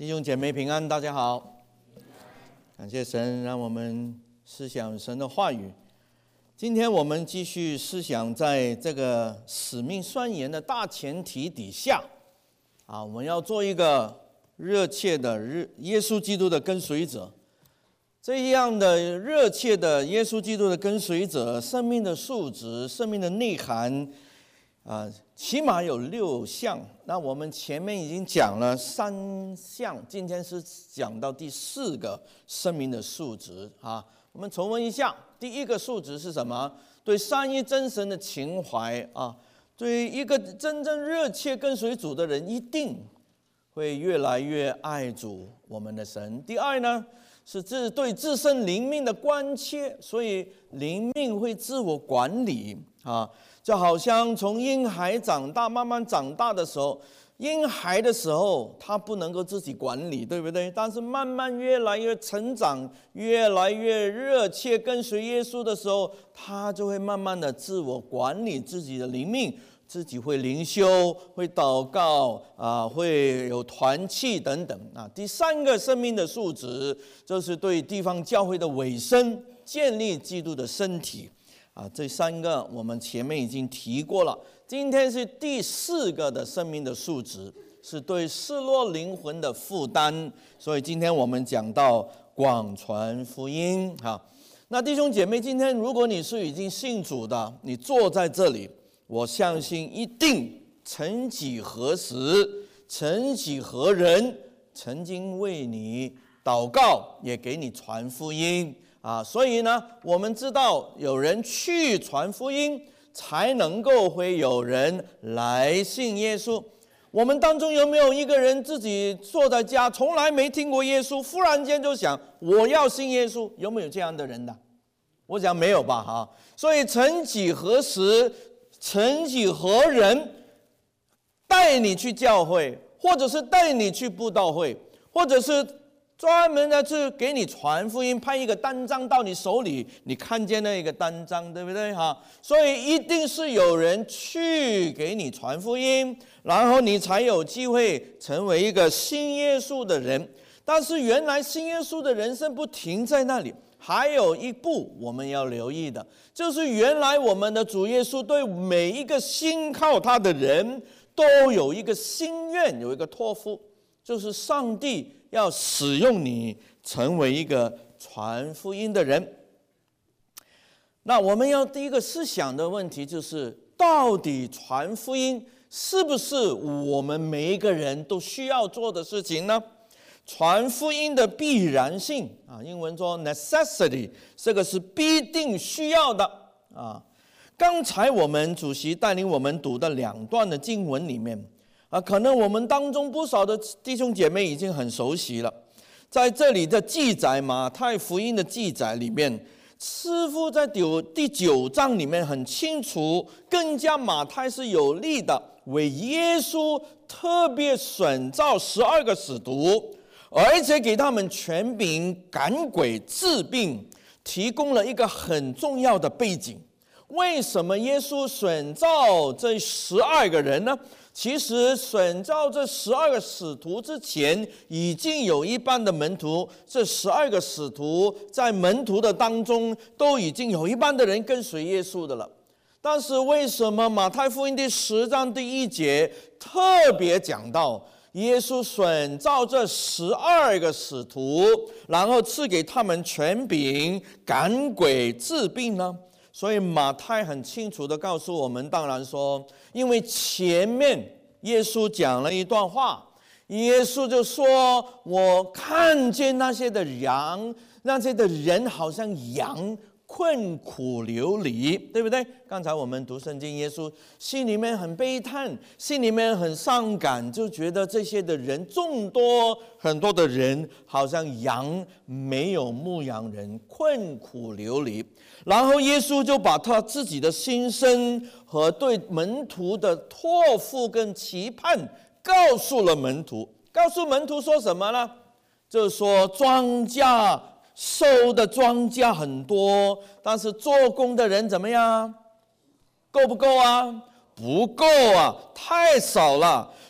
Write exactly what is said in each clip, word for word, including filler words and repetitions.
弟兄姐妹平安，大家好。感谢神，让我们思想神的话语。今天我们继续思想在这个使命宣言的大前提底下，啊，我们要做一个热切的耶稣基督的跟随者。这样的热切的耶稣基督的跟随者，生命的素质、生命的内涵，啊，起码有六项。那我们前面已经讲了三项，今天是讲到第四个生命的素质啊。我们重温一下，第一个素质是什么？对三一真神的情怀啊。对于一个真正热切跟随主的人，一定会越来越爱主我们的神。第二呢，是自对自身灵命的关切，所以灵命会自我管理啊。就好像从婴孩长大慢慢长大的时候，婴孩的时候他不能够自己管理，对不对？但是慢慢越来越成长，越来越热切跟随耶稣的时候，他就会慢慢的自我管理自己的灵命，自己会灵修，会祷告啊，会有团契等等啊。第三个生命的素质，就是对地方教会的委身，建立基督的身体。啊，这三个我们前面已经提过了。今天是第四个的生命的素质，是对失落灵魂的负担。所以今天我们讲到广传福音。哈，那弟兄姐妹，今天如果你是已经信主的，你坐在这里，我相信一定曾几何时，曾几何人，曾经为你祷告，也给你传福音。啊，所以呢，我们知道有人去传福音，才能够会有人来信耶稣。我们当中有没有一个人自己坐在家，从来没听过耶稣，忽然间就想我要信耶稣？有没有这样的人的？我想没有吧，哈。所以曾几何时，曾几何人带你去教会，或者是带你去布道会，或者是专门的去给你传福音，派一个单张到你手里，你看见那个单张，对不对哈？所以一定是有人去给你传福音，然后你才有机会成为一个信耶稣的人。但是原来信耶稣的人生不停在那里，还有一步我们要留意的，就是原来我们的主耶稣对每一个信靠他的人都有一个心愿，有一个托付，就是上帝要使用你成为一个传福音的人。那我们要第一个思想的问题就是，到底传福音是不是我们每一个人都需要做的事情呢？传福音的必然性啊，英文说 necessity， 这个是必定需要的啊。刚才我们主席带领我们读的两段的经文里面啊，可能我们当中不少的弟兄姐妹已经很熟悉了。在这里的记载，马太福音的记载里面，似乎在第九章里面很清楚，更加马太是有力的为耶稣特别选召十二个使徒，而且给他们权柄赶鬼治病，提供了一个很重要的背景。为什么耶稣选召这十二个人呢？其实选召这十二个使徒之前，已经有一半的门徒，这十二个使徒在门徒的当中，都已经有一半的人跟随耶稣的了。但是为什么马太福音第十章第一节特别讲到耶稣选召这十二个使徒，然后赐给他们权柄赶鬼治病呢？所以马太很清楚地告诉我们，当然说，因为前面耶稣讲了一段话，耶稣就说，我看见那些的羊，那些的人好像羊困苦流离，对不对？刚才我们读圣经，耶稣心里面很悲叹，心里面很伤感，就觉得这些的人众多，很多的人好像羊没有牧羊人，困苦流离。然后耶稣就把他自己的心声和对门徒的托付跟期盼告诉了门徒。告诉门徒说什么呢？就是说庄稼收的庄稼很多，但是做工的人怎么样？够不够啊？不够啊，太少了。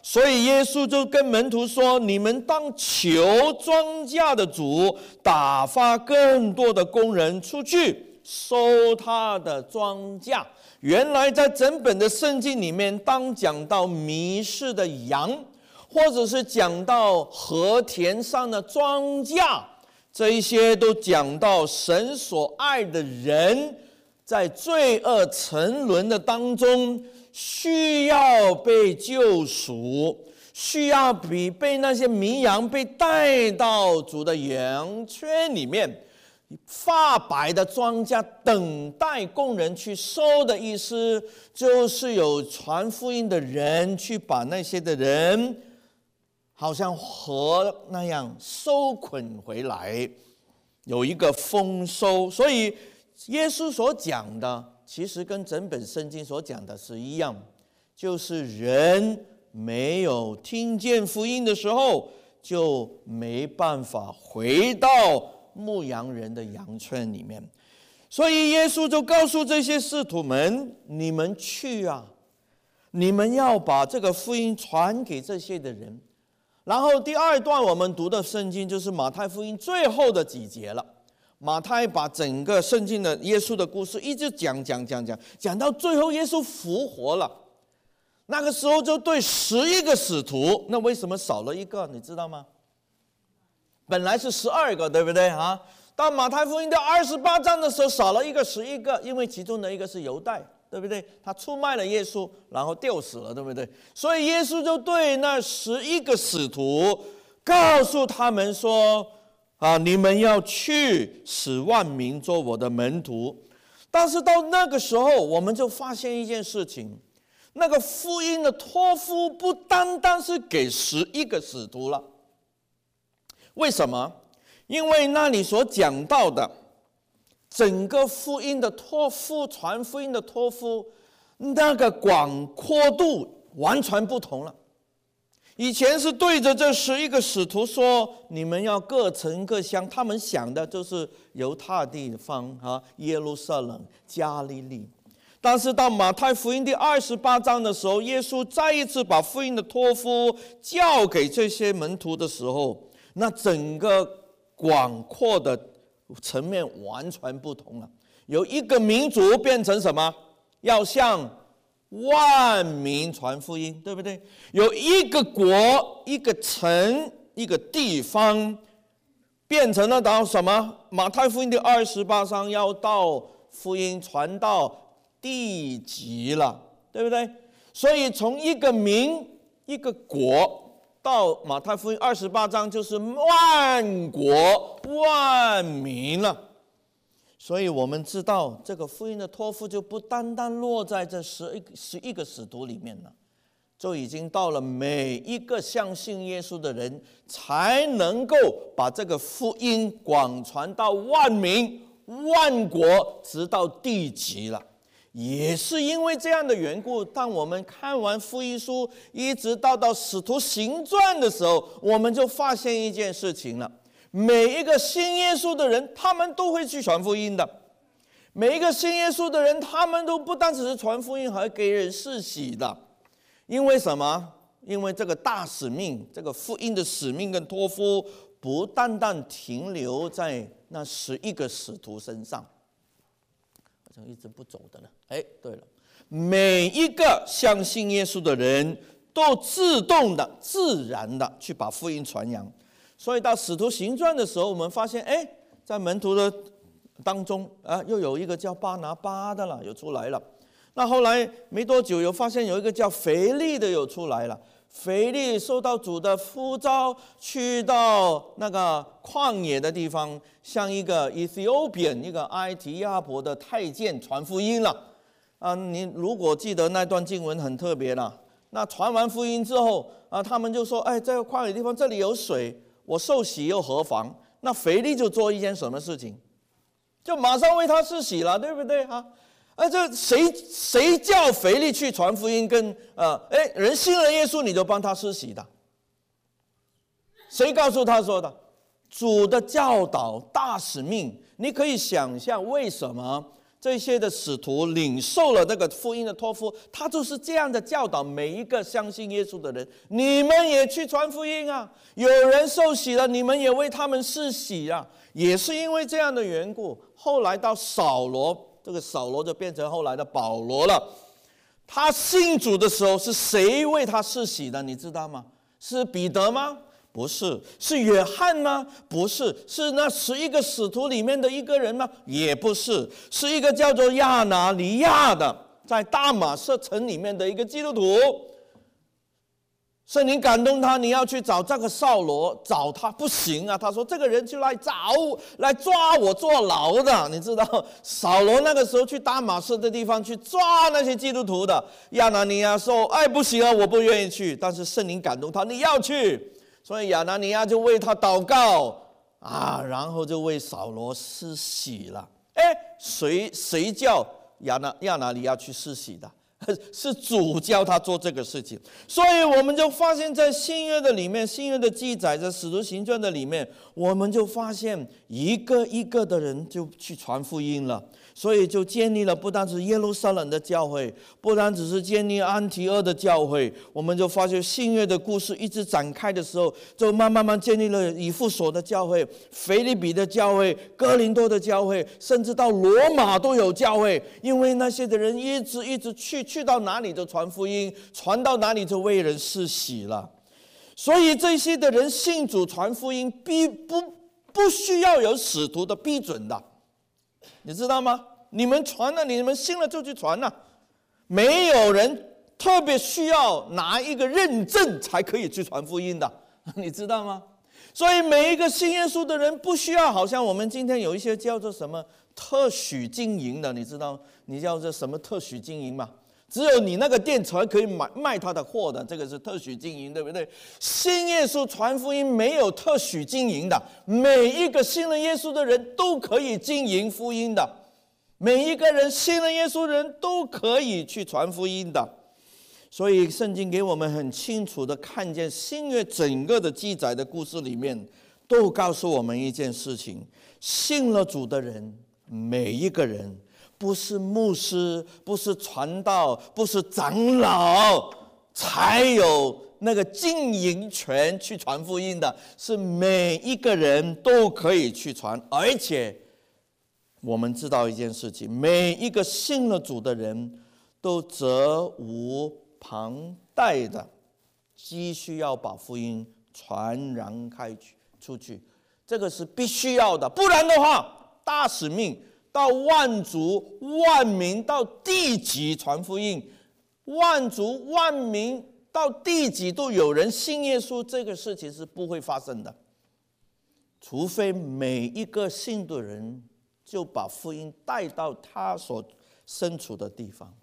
所以耶稣就跟门徒说：你们当求庄稼的主打发更多的工人出去收他的庄稼。原来在整本的圣经里面，当讲到迷失的羊，或者是讲到河田上的庄稼，这一些都讲到神所爱的人在罪恶沉沦的当中，需要被救赎，需要比被那些迷羊被带到主的羊圈里面，发白的庄稼等待工人去收的意思，就是有传福音的人去把那些的人好像河那样收捆回来，有一个丰收。所以耶稣所讲的其实跟整本圣经所讲的是一样，就是人没有听见福音的时候，就没办法回到牧羊人的羊圈里面。所以耶稣就告诉这些使徒们：你们去啊，你们要把这个福音传给这些的人。然后第二段我们读的圣经就是马太福音最后的几节了。马太把整个圣经的耶稣的故事一直讲讲讲讲讲到最后，耶稣复活了。那个时候就对十一个使徒，那为什么少了一个？你知道吗？本来是十二个，对不对啊？到马太福音的二十八章的时候，少了一个，十一个，因为其中的一个是犹大，对不对？他出卖了耶稣，然后吊死了，对不对？所以耶稣就对那十一个使徒告诉他们说：啊，你们要去使万民做我的门徒。但是到那个时候，我们就发现一件事情，那个福音的托付不单单是给十一个使徒了。为什么？因为那里所讲到的整个福音的托付，传福音的托付，那个广阔度完全不同了。以前是对着这十一个使徒说：你们要各城各乡，他们想的就是犹太地方啊，耶路撒冷、加利利。但是到马太福音第二十八章的时候，耶稣再一次把福音的托付交给这些门徒的时候，那整个广阔的层面完全不同了。由一个民族变成什么？要向万民传福音，对不对？有一个国、一个城、一个地方，变成了到什么？马太福音的二十八章要到福音传到地极了，对不对？所以从一个民、一个国到马太福音二十八章就是万国、万民了。所以我们知道，这个福音的托付就不单单落在这十一十一个使徒里面了，就已经到了每一个相信耶稣的人，才能够把这个福音广传到万民、万国，直到地极了。也是因为这样的缘故，当我们看完福音书，一直到到使徒行传的时候，我们就发现一件事情了。每一个信耶稣的人，他们都会去传福音的。每一个信耶稣的人，他们都不单只是传福音，还给人施洗的。因为什么？因为这个大使命，这个福音的使命跟托付，不单单停留在那十一个使徒身上。好像一直不走的了。哎，对了，每一个相信耶稣的人都自动的、自然的去把福音传扬。所以到使徒行传的时候，我们发现，哎，在门徒的当中啊，又有一个叫巴拿巴的了，有出来了。那后来没多久，有发现有一个叫腓利的有出来了。腓利受到主的呼召，去到那个旷野的地方，向一个 Ethiopian 一个埃提亚伯的太监传福音了。啊，你如果记得那段经文很特别了。那传完福音之后啊，他们就说：“哎，这个旷野地方这里有水。”我受洗又何妨？那腓利就做一件什么事情？就马上为他施洗了，对不对啊？而这谁谁叫腓利去传福音跟呃，哎，人信了耶稣，你就帮他施洗的？谁告诉他说的？主的教导大使命，你可以想象为什么这些的使徒领受了那个福音的托付，他就是这样的教导每一个相信耶稣的人：你们也去传福音啊！有人受洗了，你们也为他们施洗啊！也是因为这样的缘故，后来到扫罗，这个扫罗就变成后来的保罗了。他信主的时候，是谁为他施洗的？你知道吗？是彼得吗？不是。是约翰吗？不是。是那十一个使徒里面的一个人吗？也不是。是一个叫做亚拿尼亚的，在大马色城里面的一个基督徒。圣灵感动他，你要去找这个扫罗，找他不行啊。他说这个人就来找来抓我坐牢的。你知道扫罗那个时候去大马色的地方去抓那些基督徒的。亚拿尼亚说：哎，不行啊，我不愿意去。但是圣灵感动他，你要去。所以亚拿尼亚就为他祷告啊，然后就为扫罗施洗了。哎，谁谁叫亚拿亚拿尼亚去施洗的？是主教他做这个事情。所以我们就发现在新约的里面，新约的记载，在使徒行传的里面，我们就发现一个一个的人就去传福音了。所以就建立了不单是耶路撒冷的教会，不单只是建立安提阿的教会，我们就发现新约的故事一直展开的时候，就慢慢慢建立了以弗所的教会、腓立比的教会、哥林多的教会，甚至到罗马都有教会。因为那些的人一直一直去，去到哪里就传福音，传到哪里就为人施洗了。所以这些的人信主传福音，必不不需要有使徒的批准的。你知道吗？你们传了，你们信了就去传了，没有人特别需要拿一个认证才可以去传福音的，你知道吗？所以每一个信耶稣的人不需要，好像我们今天有一些叫做什么特许经营的，你知道你叫做什么特许经营吗？只有你那个店才可以买卖他的货的，这个是特许经营，对不对？信耶稣传福音没有特许经营的，每一个信了耶稣的人都可以经营福音的，每一个人信了耶稣的人都可以去传福音的。所以圣经给我们很清楚的看见，新约整个的记载的故事里面，都告诉我们一件事情：信了主的人，每一个人，不是牧师，不是传道，不是长老才有那个经营权去传福音的，是每一个人都可以去传。而且我们知道一件事情，每一个信了主的人都责无旁贷的继续要把福音传扬开出去，这个是必须要的。不然的话，大使命到万族万民到地极传福音，万族万民到地极都有人信耶稣，这个事情是不会发生的，除非每一个信的人就把福音带到他所身处的地方。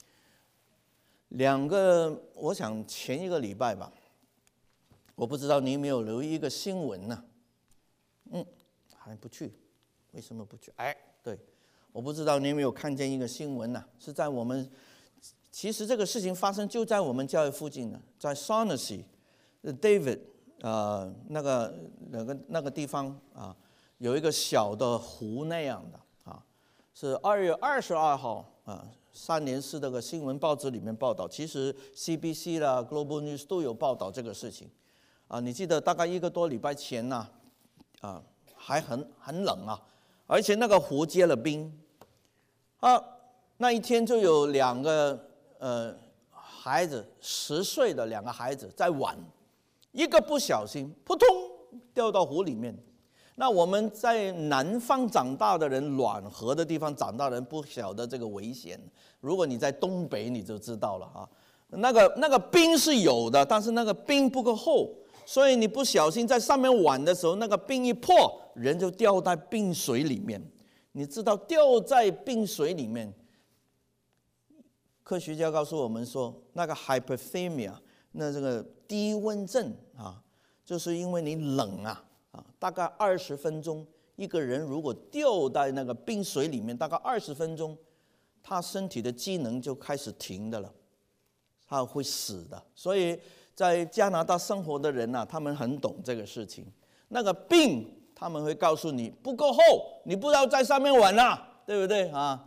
两个，我想前一个礼拜吧，我不知道你有没有留意一个新闻呢、啊？嗯，还不去，为什么不去？哎，对，我不知道你有没有看见一个新闻呢、啊？是在我们，其实这个事情发生就在我们教会附近呢，在 Shaughnessy，David 啊、呃，那个那个那个地方啊，有一个小的湖那样的啊，是二月二十二号啊。三联市这个新闻报纸里面报道，其实 C B C 啦、Global News 都有报道这个事情。啊，你记得大概一个多礼拜前呐、啊，啊，还很很冷啊，而且那个湖结了冰。啊，那一天就有两个呃孩子，十岁的两个孩子在玩，一个不小心扑通掉到湖里面。那我们在南方长大的人，暖和的地方长大的人不晓得这个危险。如果你在东北，你就知道了啊。那个那个冰是有的，但是那个冰不够厚，所以你不小心在上面玩的时候，那个冰一破，人就掉在冰水里面。你知道掉在冰水里面，科学家告诉我们说，那个 hypothermia， 那这个低温症啊，就是因为你冷啊。啊，大概二十分钟，一个人如果掉在那个冰水里面，大概二十分钟，他身体的机能就开始停的了，他会死的。所以在加拿大生活的人啊，他们很懂这个事情。那个冰，他们会告诉你不够厚，你不要在上面玩了、啊，对不对啊？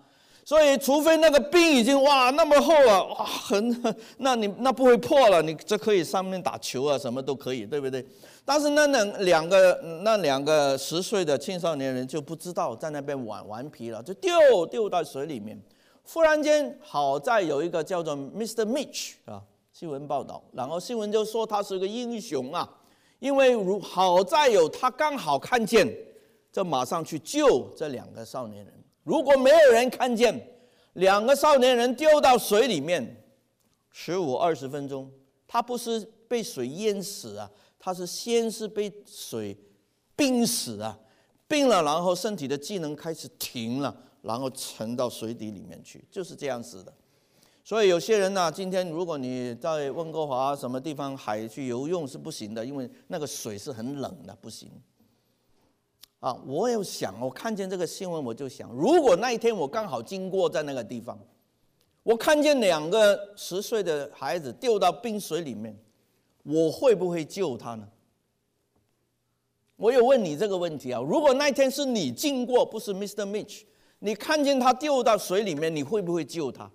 所以除非那个冰已经哇那么厚啊，哇很，那你那不会破了，你这可以上面打球啊，什么都可以，对不对？但是那两两个那两个十岁的青少年人就不知道，在那边玩顽皮了，就丢丢到水里面。忽然间，好在有一个叫做 Mister Mitch 啊，新闻报道，然后新闻就说他是个英雄啊，因为如好在有他刚好看见，就马上去救这两个少年人。如果没有人看见，两个少年人丢到水里面，十五二十分钟，他不是被水淹死啊，他是先是被水冰死啊，冰了，然后身体的机能开始停了。然后沉到水底里面去，就是这样子的。所以有些人呢、啊，今天如果你在温哥华什么地方海去游泳是不行的，因为那个水是很冷的，不行。啊，我有想，我看见这个新闻，我就想，如果那一天我刚好经过在那个地方，我看见两个十岁的孩子丢到冰水里面，我会不会救他呢？我有问你这个问题啊。如果那一天是你经过，不是 Mister Mitch。你看见他丢到水里面，你会不会救他？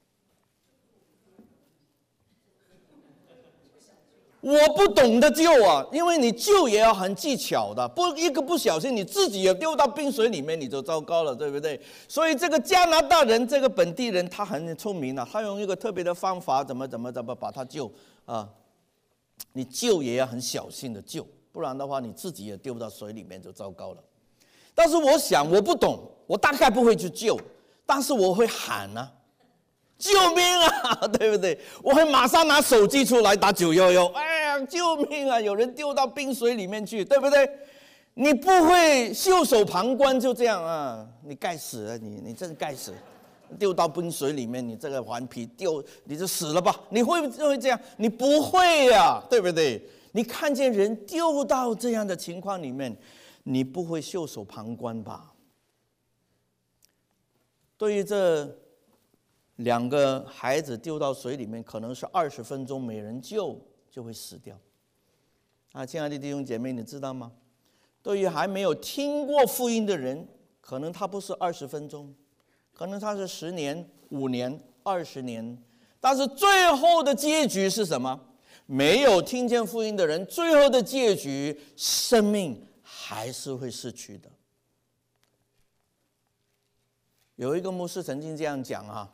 我不懂得救啊，因为你救也要很技巧的，不一个不小心，你自己也丢到冰水里面，你就糟糕了，对不对？所以这个加拿大人，这个本地人，他很聪明啊，他用一个特别的方法，怎么怎么怎么把他救啊？你救也要很小心的救，不然的话，你自己也丢到水里面就糟糕了。但是我想，我不懂，我大概不会去救，但是我会喊啊，救命啊，对不对？我会马上拿手机出来打九一一，哎呀，救命啊！有人丢到冰水里面去，对不对？你不会袖手旁观就这样啊？你该死啊！你你真该死，丢到冰水里面，你这个顽皮丢，你就死了吧？你会不会这样？你不会呀、啊，对不对？你看见人丢到这样的情况里面，你不会袖手旁观吧？对于这两个孩子丢到水里面，可能是二十分钟没人救就会死掉。啊，亲爱的弟兄姐妹，你知道吗？对于还没有听过福音的人，可能他不是二十分钟，可能他是十年、五年、二十年，但是最后的结局是什么？没有听见福音的人，最后的结局，生命还是会失去的。有一个牧师曾经这样讲啊，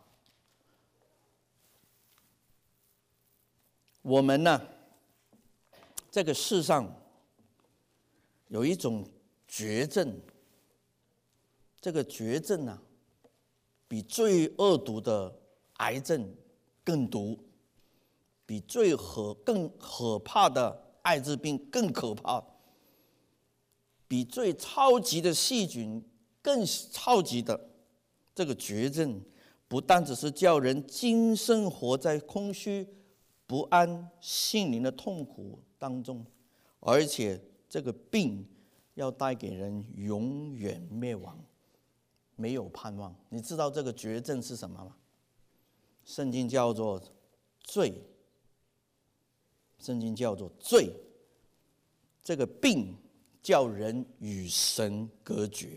我们呢，这个世上有一种绝症，这个绝症啊，比最恶毒的癌症更毒，比最可更可怕的艾滋病更可怕，比最超级的细菌更超级的这个绝症，不但只是叫人今生活在空虚、不安、心灵的痛苦当中，而且这个病要带给人永远灭亡，没有盼望。你知道这个绝症是什么吗？圣经叫做罪。圣经叫做罪。这个病叫人与神隔绝。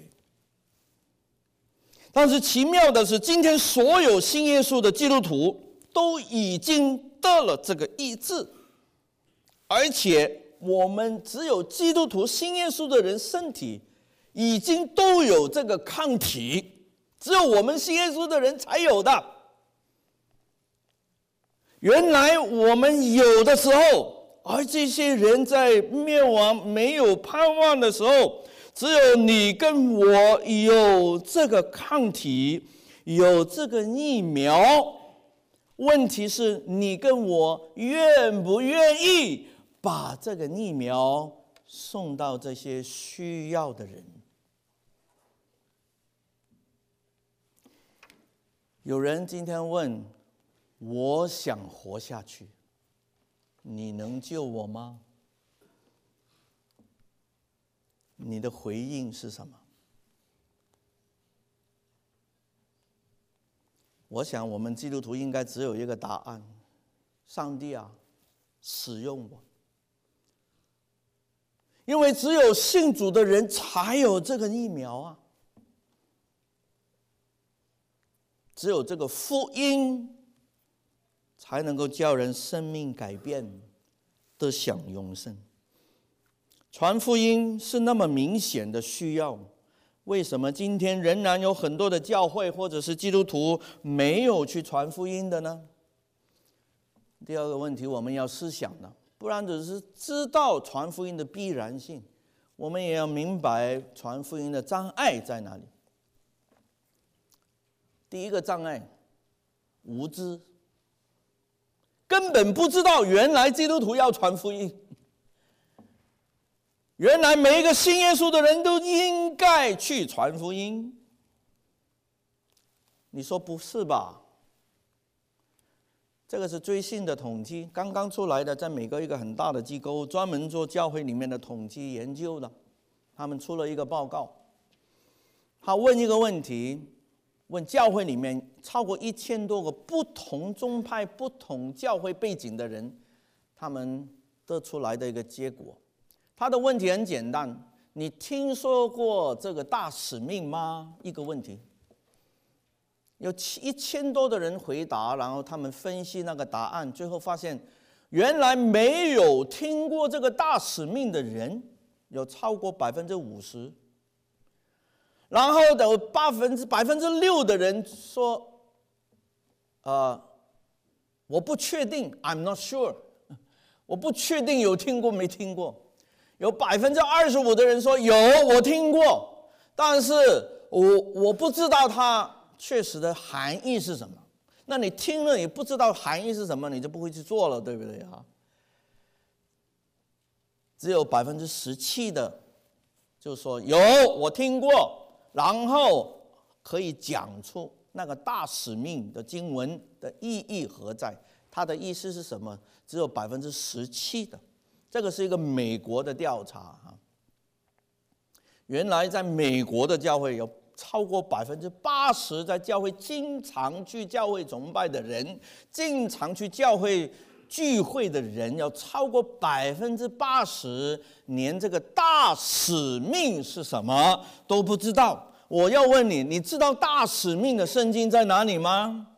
但是奇妙的是，今天所有信耶稣的基督徒都已经得了这个医治，而且我们只有基督徒信耶稣的人身体已经都有这个抗体，只有我们信耶稣的人才有的。原来我们有的时候，而这些人在灭亡没有盼望的时候，只有你跟我有这个抗体，有这个疫苗。问题是你跟我愿不愿意把这个疫苗送到这些需要的人？有人今天问，我想活下去，你能救我吗？你的回应是什么？我想我们基督徒应该只有一个答案：上帝啊，使用我。因为只有信主的人才有这个疫苗啊。 只有这个福音才能够叫人生命改变，得享永生。传福音是那么明显的需要，为什么今天仍然有很多的教会或者是基督徒没有去传福音的呢？第二个问题我们要思想的，不然只是知道传福音的必然性，我们也要明白传福音的障碍在哪里。第一个障碍，无知，根本不知道原来基督徒要传福音，原来每一个信耶稣的人都应该去传福音。你说不是吧？这个是最新的统计，刚刚出来的，在美国一个很大的机构专门做教会里面的统计研究的，他们出了一个报告。他问一个问题，问教会里面超过一千多个不同宗派、不同教会背景的人，他们得出来的一个结果。他的问题很简单，你听说过这个大使命吗？一个问题。有一千多的人回答，然后他们分析那个答案，最后发现原来没有听过这个大使命的人有超过百分之五十，然后有百分之百分之六的人说，呃，我不确定 ，I'm not sure， 我不确定有听过没听过。有百分之二十五的人说有，我听过，但是我我不知道它确实的含义是什么。那你听了也不知道含义是什么，你就不会去做了，对不对啊？只有百分之十七的就说有，我听过，然后可以讲出那个大使命的经文的意义何在，它的意思是什么？只有百分之十七的。这个是一个美国的调查哈。原来在美国的教会有超过百分之八十在教会经常去教会崇拜的人，经常去教会聚会的人，有超过百分之八十连这个大使命是什么都不知道。我要问你，你知道大使命的圣经在哪里吗？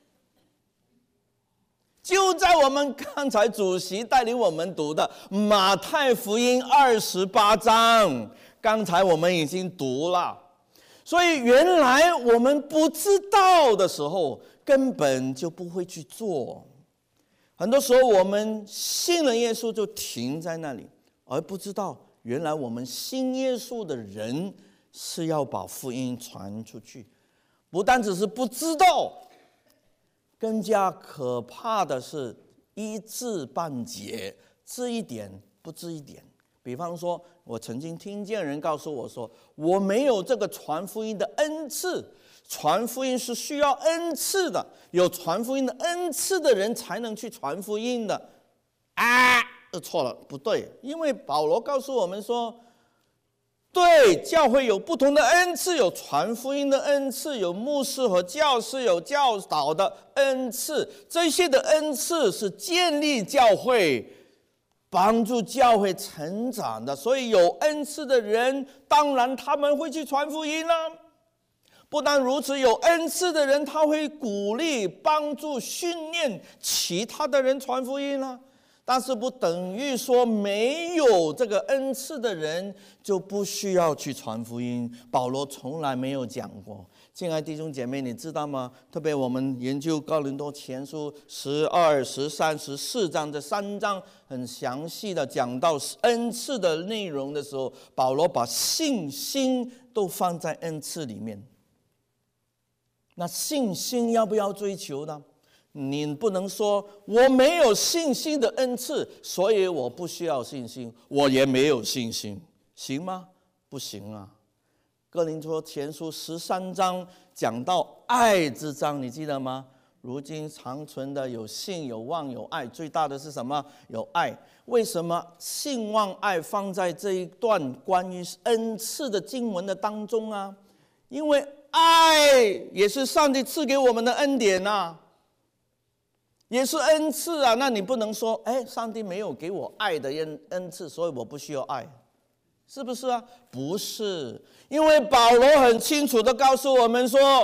就在我们刚才主席带领我们读的马太福音二十八章，刚才我们已经读了。所以原来我们不知道的时候，根本就不会去做。很多时候我们信了耶稣就停在那里，而不知道原来我们信耶稣的人是要把福音传出去。不单只是不知道，更加可怕的是一知半解，知一点不知一点。比方说，我曾经听见人告诉我说，我没有这个传福音的恩赐。传福音是需要恩赐的，有传福音的恩赐的人才能去传福音的。啊，错了，不对，因为保罗告诉我们说，对，教会有不同的恩赐，有传福音的恩赐，有牧师和教师，有教导的恩赐。这些的恩赐是建立教会，帮助教会成长的。所以有恩赐的人，当然他们会去传福音了。不但如此，有恩赐的人，他会鼓励、帮助、训练其他的人传福音了。但是不等于说没有这个恩赐的人就不需要去传福音。保罗从来没有讲过。亲爱的弟兄姐妹，你知道吗？特别我们研究哥林多前书十二、十三、十四章这三章很详细的讲到恩赐的内容的时候，保罗把信心都放在恩赐里面。那信心要不要追求呢？你不能说我没有信心的恩赐，所以我不需要信心，我也没有信心，行吗？不行啊。哥林多前书十三章讲到爱之章，你记得吗？如今长存的有信、有望、有爱，最大的是什么？有爱。为什么信、望、爱放在这一段关于恩赐的经文的当中啊？因为爱也是上帝赐给我们的恩典啊，也是恩赐啊。那你不能说，哎，上帝没有给我爱的恩恩赐，所以我不需要爱，是不是啊？不是，因为保罗很清楚地告诉我们说，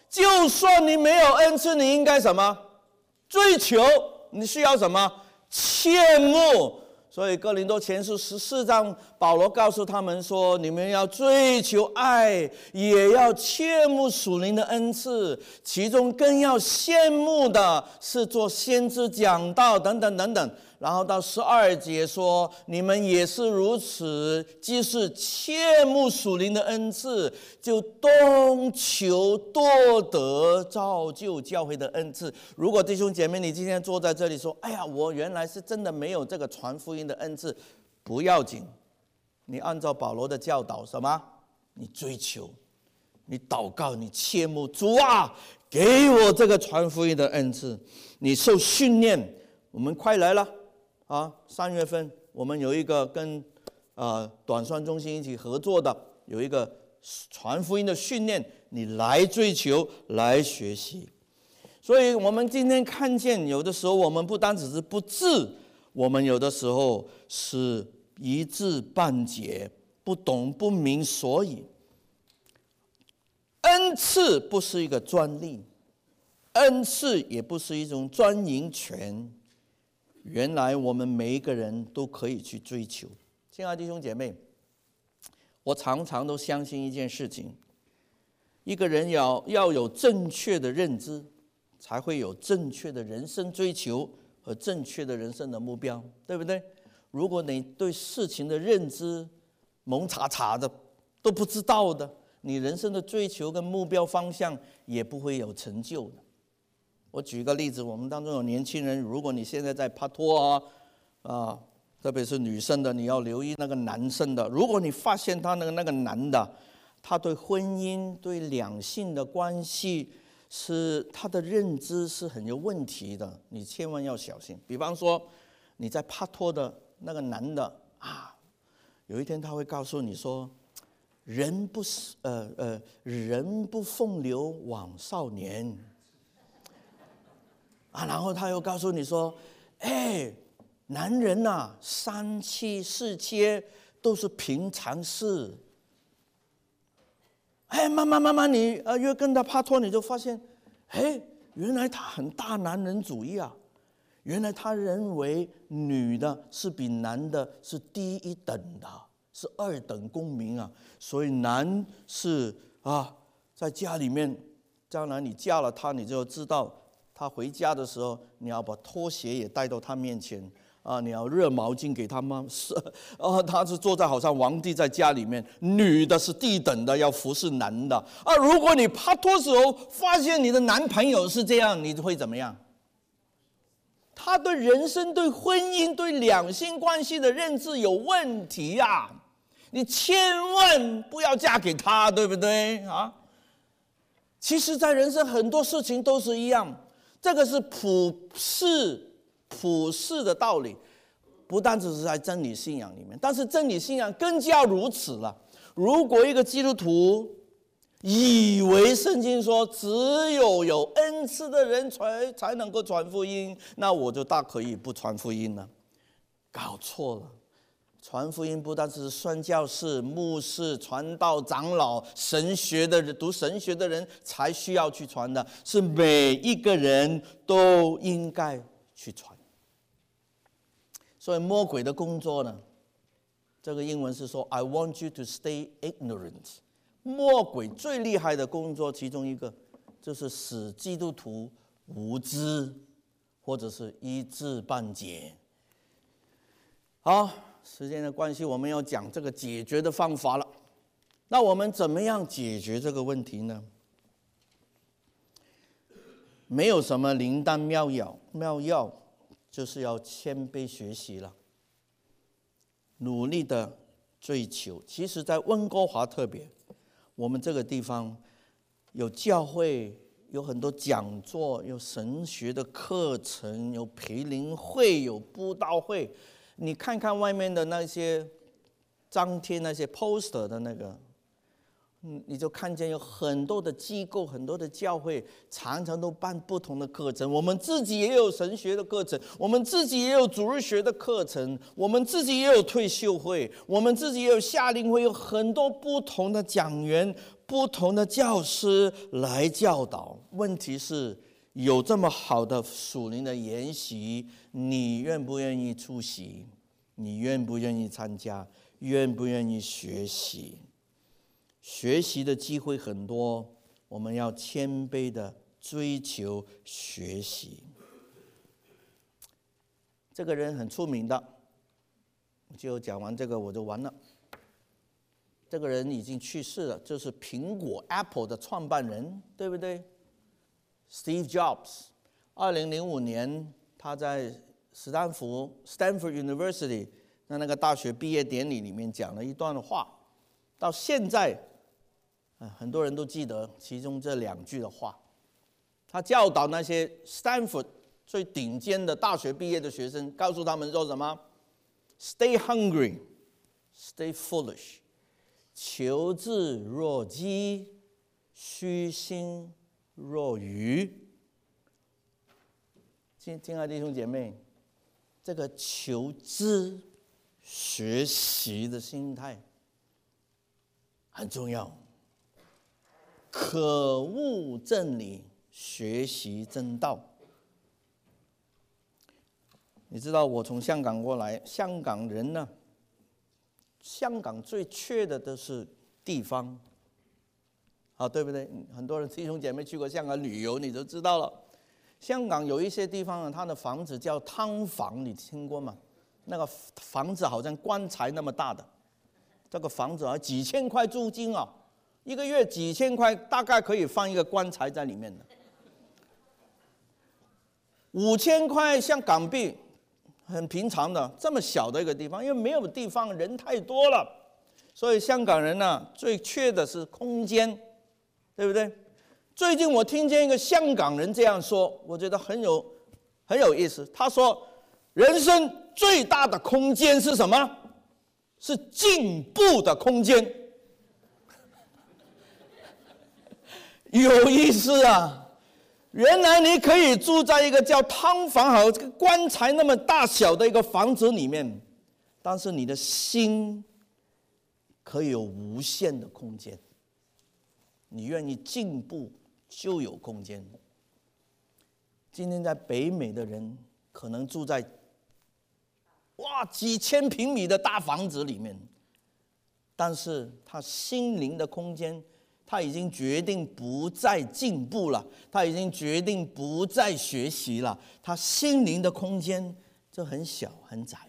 就算你没有恩赐，你应该什么？追求。你需要什么？切慕。所以哥林多前书十四章，保罗告诉他们说：你们要追求爱，也要切慕属灵的恩赐，其中更要羡慕的是做先知、讲道等等等等。然后到十二节说：你们也是如此，既是切慕属灵的恩赐，就东求多得造就教会的恩赐。如果弟兄姐妹你今天坐在这里说：哎呀，我原来是真的没有这个传福音的恩赐，不要紧，你按照保罗的教导，什么？你追求，你祷告，你切慕，主啊，给我这个传福音的恩赐。你受训练，我们快来了啊！三月份我们有一个跟呃短宣中心一起合作的，有一个传福音的训练，你来追求，来学习。所以我们今天看见，有的时候我们不单只是不智，我们有的时候是一知半解，不懂不明所以。恩赐不是一个专利，恩赐也不是一种专营权。原来我们每一个人都可以去追求。亲爱的弟兄姐妹，我常常都相信一件事情，一个人要要有正确的认知，才会有正确的人生追求和正确的人生的目标，对不对？如果你对事情的认知蒙查查的，都不知道的，你人生的追求跟目标方向也不会有成就的。我举一个例子，我们当中有年轻人，如果你现在在拍拖啊，啊，特别是女生的，你要留意那个男生的。如果你发现他那个那个男的，他对婚姻、对两性的关系是他的认知是很有问题的，你千万要小心。比方说，你在拍拖的那个男的啊，有一天他会告诉你说：“人不呃呃，人不风流枉少年。”啊，然后他又告诉你说：“哎，男人呐、啊，三妻四妾都是平常事。”哎，慢慢慢慢你呃越跟他拍拖，你就发现，哎，原来他很大男人主义啊！原来他认为女的是比男的是低一等的，是二等公民啊！所以男是啊，在家里面，将来你嫁了他，你就知道。他回家的时候，你要把拖鞋也带到他面前啊！你要热毛巾给他吗？是啊，他是坐在好像皇帝在家里面，女的是低等的，要服侍男的啊！如果你拍拖时候发现你的男朋友是这样，你会怎么样？他对人生、对婚姻、对两性关系的认知有问题呀、啊！你千万不要嫁给他，对不对啊？其实，在人生很多事情都是一样。这个是普世、普世的道理，不单只是在真理信仰里面，但是真理信仰更加如此了。如果一个基督徒以为圣经说只有有恩赐的人才才能够传福音，那我就大可以不传福音了。搞错了，传福音不单是宣教士、牧师、传道、长老、神学的人、读神学的人才需要去传的，是每一个人都应该去传。所以魔鬼的工作呢，这个英文是说 I want you to stay ignorant。 魔鬼最厉害的工作其中一个就是使基督徒无知，或者是一知半解。好，时间的关系，我们要讲这个解决的方法了。那我们怎么样解决这个问题呢？没有什么灵丹妙药，妙药就是要谦卑学习了，努力的追求。其实在温哥华特别，我们这个地方有教会，有很多讲座，有神学的课程，有培灵会，有布道会。你看看外面的那些张贴那些 poster 的那个，你就看见有很多的机构，很多的教会常常都办不同的课程。我们自己也有神学的课程，我们自己也有主日学的课程，我们自己也有退休会，我们自己也有夏令会，有很多不同的讲员， 不同的教师来教导。问题是，有这么好的属灵的研习，你愿不愿意出席？你愿不愿意参加？愿不愿意学习？学习的机会很多，我们要谦卑的追求学习。这个人很出名的，就讲完这个我就完了。这个人已经去世了，就是苹果 Apple 的创办人，对不对 ？Steve Jobs。二零零五年，他在斯坦福 Stanford University 那那个大学毕业典礼里面讲了一段话，到现在，很多人都记得其中这两句的话。他教导那些 Stanford 最顶尖的大学毕业的学生，告诉他们说什么 ？Stay hungry, stay foolish。求智若饥，虚心若愚。亲亲爱的弟兄姐妹，这个求知、学习的心态很重要。可恶真理，学习真道。你知道我从香港过来，香港人呢？香港最缺的都是地方，好，对不对？很多人弟兄姐妹去过香港旅游，你就知道了。香港有一些地方呢，它的房子叫汤房，你听过吗？那个房子好像棺材那么大的，这个房子啊几千块租金啊，一个月几千块，大概可以放一个棺材在里面的。五千块像港币。很平常的，这么小的一个地方，因为没有地方，人太多了，所以香港人呢、啊、最缺的是空间，对不对？最近我听见一个香港人这样说，我觉得很有很有意思。他说，人生最大的空间是什么？是进步的空间。有意思啊！原来你可以住在一个叫汤房好这个棺材那么大小的一个房子里面，但是你的心可以有无限的空间。你愿意进步就有空间。今天在北美的人可能住在哇几千平米的大房子里面，但是他心灵的空间，他已经决定不再进步了，他已经决定不再学习了，他心灵的空间就很小很窄。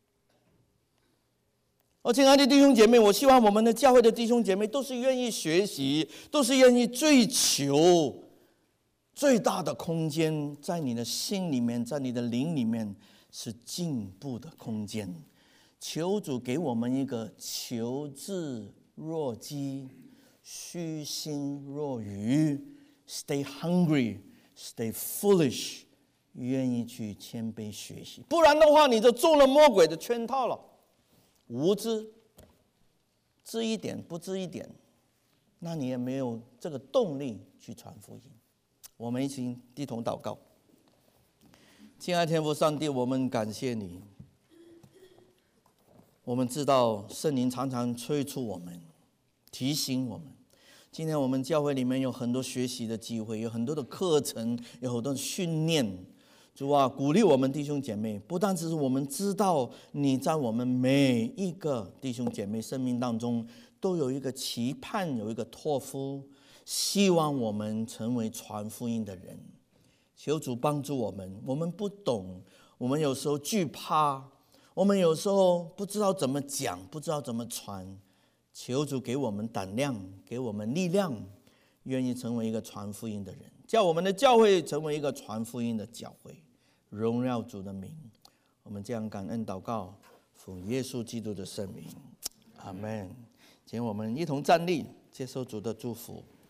哦，亲爱的弟兄姐妹，我希望我们的教会的弟兄姐妹都是愿意学习，都是愿意追求最大的空间，在你的心里面，在你的灵里面是进步的空间。求主给我们一个求智若饥，虚心若愚 ，stay hungry, stay foolish， 愿意去谦卑学习，不然的话，你就中了魔鬼的圈套了。无知，知一点不知一点，那你也没有这个动力去传福音。我们一起低头祷告。亲爱的天父上帝，我们感谢你。我们知道圣灵常常催促我们，提醒我们。今天我们教会里面有很多学习的机会，有很多的课程，有很多的训练。主啊，鼓励我们弟兄姐妹，不但只是我们知道你在我们每一个弟兄姐妹生命当中都有一个期盼，有一个托付，希望我们成为传福音的人。求主帮助我们，我们不懂，我们有时候惧怕，我们有时候不知道怎么讲，不知道怎么传。求主给我们胆量，给我们力量，愿意成为一个传福音的人，叫我们的教会成为一个传福音的教会，荣耀主的名。我们这样感恩祷告，奉耶稣基督的圣名，阿们。请我们一同站立，接受主的祝福。